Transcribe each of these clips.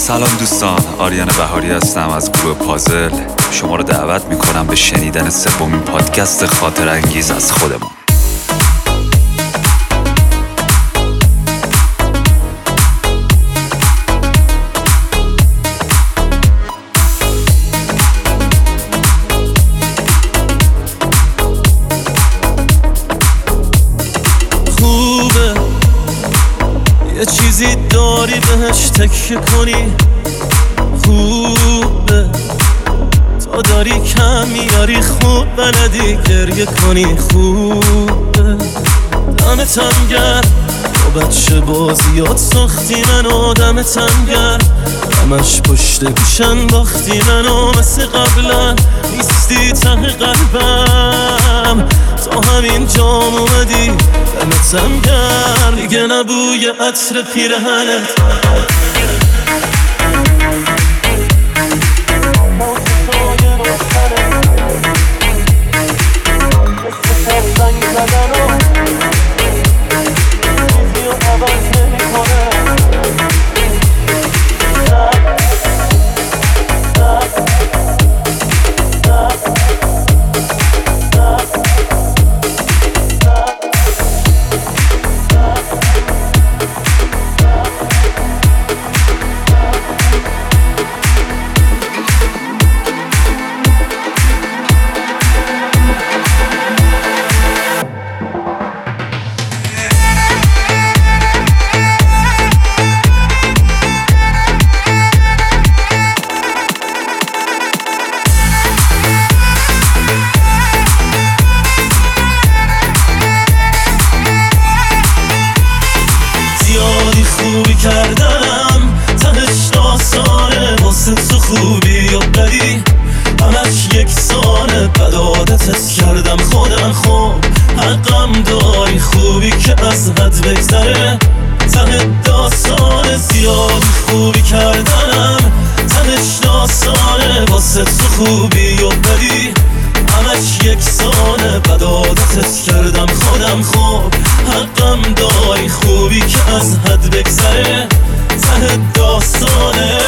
سلام دوستان، آریان بهاری هستم از گروه پازل. شما رو دعوت میکنم به شنیدن سومین پادکست خاطر انگیز از خودمون. یه چیزی داری بهش تکیه کنی، خوبه تا داری کم میاری، خوب بلدی گریه کنی، خوبه دمتم گرم با بچه بازیات ساختی منو، دمتم گرم همش پشت گوشن باختی منو، مثل قبلا نیستی ته قلبم، تا همین جام اومدی دمتم گرم، دیگه نبوی عطر پیرهنت خوبی کردم، تهش داستانه واسه تو خوبی و بدی همش یکسانه، بد عادتت کردم خودم، خوب حقم داری، خوبی که از حد بگذره ته داستانه، زیاد خوبی کردم، تهش داستانه واسه تو خوبی و بدی همش یکسانه، بد عادتت کردم خودم، خوب حقم داری، خوبی که از حد بگذره ته داستانه.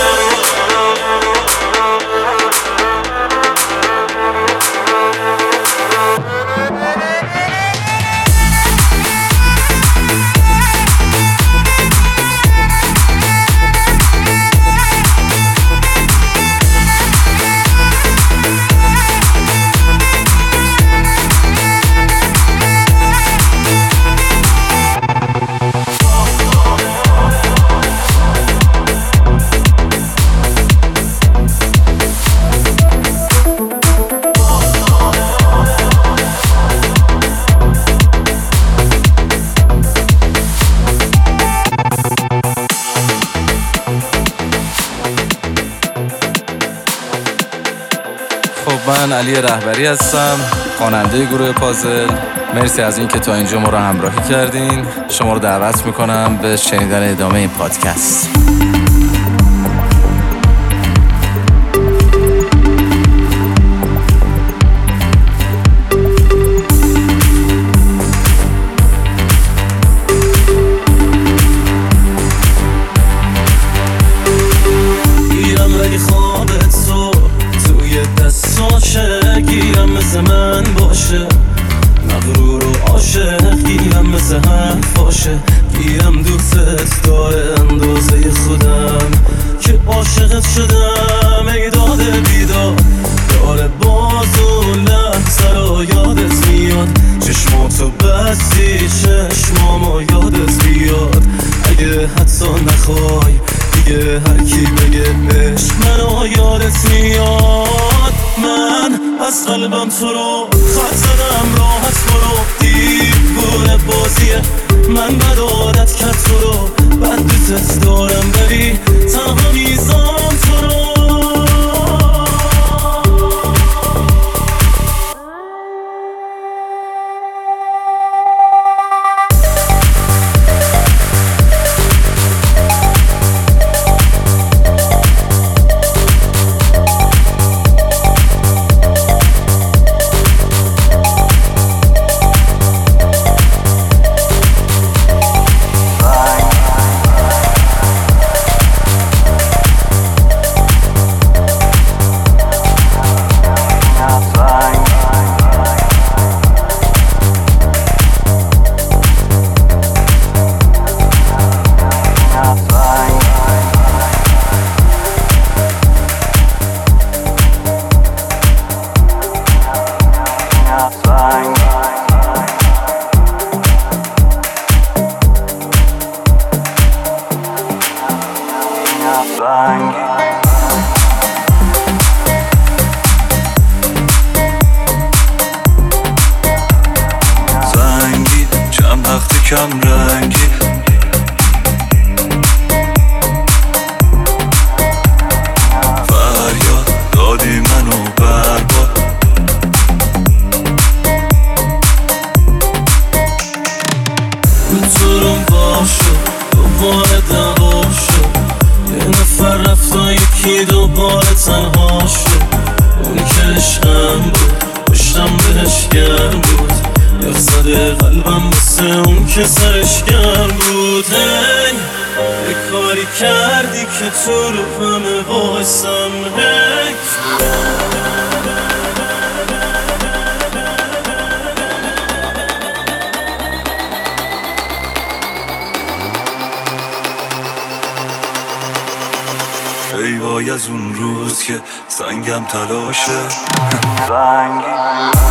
من علی رهبری هستم، خواننده گروه پازل. مرسی از این که تا اینجا ما رو همراهی کردین. شما رو دعوت میکنم به شنیدن ادامه این پادکست. گیرم مثل من باشه، مغرور و عاشق گیرم مثل حرف باشه، گیرم دوستت داره اندازه خودم که عاشقت شدم، ای داده بیداد داره باز و لحظه رو یادت میاد، چشماتو بستی چشمامو یادت بیاد، اگه حتی نخوای دیگه هر کی بگه عشق منو یادت میاد، من از قلبم تو رو خط زدم، راحت برو دیوونه بازیه، من بد عادت کرد تو رو، بد دوست دارم بری تنها میزان تو رو. کم رنگی. فریاد دادی منو برباد. روم باشو دوباره دعوا شد، یه نفر رفت و یکی دوباره تنها شد. اون که عشقم بود پشتم بهش گرم بود، یخ زده قلبم مثل اون که سرش گرم بود. هی یه کاری کردی که تو رو همه بایستم. هی ای وای از اون روز که سنگم تلاشه.